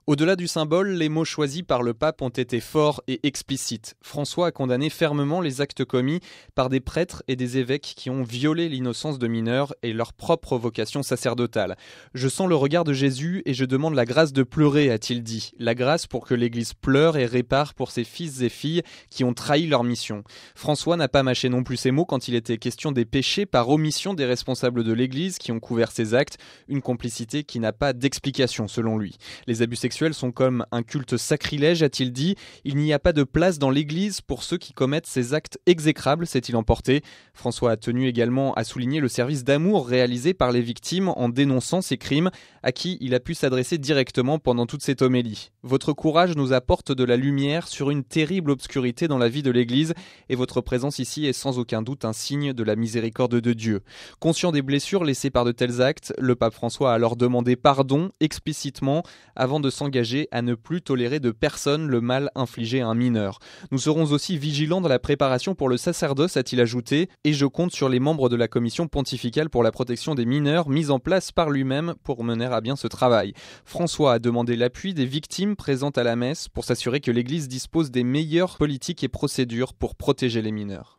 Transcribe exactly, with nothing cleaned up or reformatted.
Au-delà du symbole, les mots choisis par le pape ont été forts et explicites. François a condamné fermement les actes commis par des prêtres et des évêques qui ont violé l'innocence de mineurs et leur propre vocation sacerdotale. « Je sens le regard de Jésus et je demande la grâce de pleurer », a-t-il dit. La grâce pour que l'Église pleure et répare pour ses fils et filles qui ont trahi leur mission. François n'a pas mâché non plus ses mots quand il était question des péchés par omission des responsables de l'Église qui ont couvert ces actes, une complicité qui n'a pas d'explication selon lui. Les abus sexuels sont comme un culte sacrilège, a-t-il dit. Il n'y a pas de place dans l'Église pour ceux qui commettent ces actes exécrables, s'est-il emporté. François a tenu également à souligner le service d'amour réalisé par les victimes en dénonçant ces crimes, à qui il a pu s'adresser directement pendant toute cette homélie. Votre courage nous apporte de la lumière sur une terrible obscurité dans la vie de l'Église et votre présence ici est sans aucun doute un signe de la miséricorde de Dieu. Conscient des blessures laissées par de tels actes, le pape François a alors demandé pardon explicitement avant de s'engager à ne plus tolérer de personne le mal infligé à un mineur. Nous serons aussi vigilants dans la préparation pour le sacerdoce, a-t-il ajouté, et je compte sur les membres de la commission pontificale pour la protection des mineurs mise en place par lui-même pour mener à bien ce travail. François a demandé l'appui des victimes présentes à la messe pour s'assurer que l'Église dispose des meilleures politiques et procédures pour protéger les mineurs.